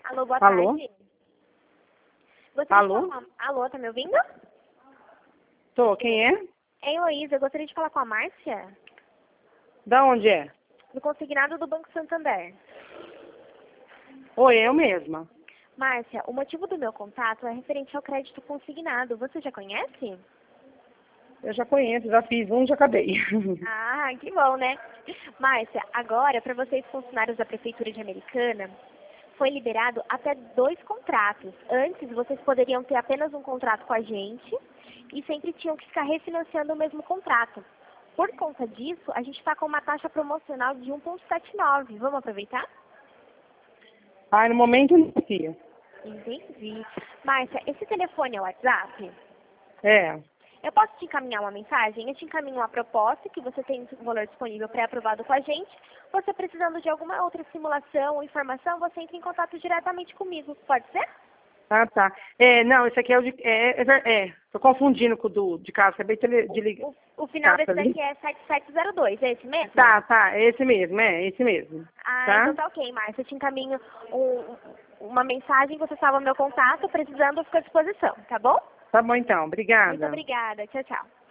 Alô, boa Alô? tarde. Gostaria de Alô? falar com Alô, tá me ouvindo? Tô, quem é? É Heloísa, eu gostaria de falar com a Márcia, Da onde é? do consignado do Banco Santander. Oi, eu mesma. Márcia, o motivo do meu contato é referente ao crédito consignado. Você já conhece? Eu já conheço, já fiz um, já acabei. Ah, que bom, né? Márcia, agora, para vocês funcionários da Prefeitura de Americana, foi liberado até 2 contratos. Antes, vocês poderiam ter apenas um contrato com a gente e sempre tinham que ficar refinanciando o mesmo contrato. Por conta disso, a gente está com uma taxa promocional de 1,79. Vamos aproveitar? Ah, no momento não tinha. Entendi. Márcia, esse telefone é o WhatsApp? É. Eu posso te encaminhar uma mensagem? Eu te encaminho uma proposta que você tem um valor disponível pré-aprovado com a gente. Você precisando de alguma outra simulação ou informação, você entra em contato diretamente comigo. Pode ser? Ah, tá. É, não, esse aqui é o de... tô confundindo com o de casa. Acabei de ligar. O final desse Ali. daqui é 7702, é esse mesmo? Tá, é esse mesmo. Ah, Tá? então tá ok, Márcia. Eu te encaminho uma mensagem, você salva meu contato. Precisando, eu fico à disposição, tá bom? Tá bom então, Muito obrigada. obrigada. Tchau, tchau.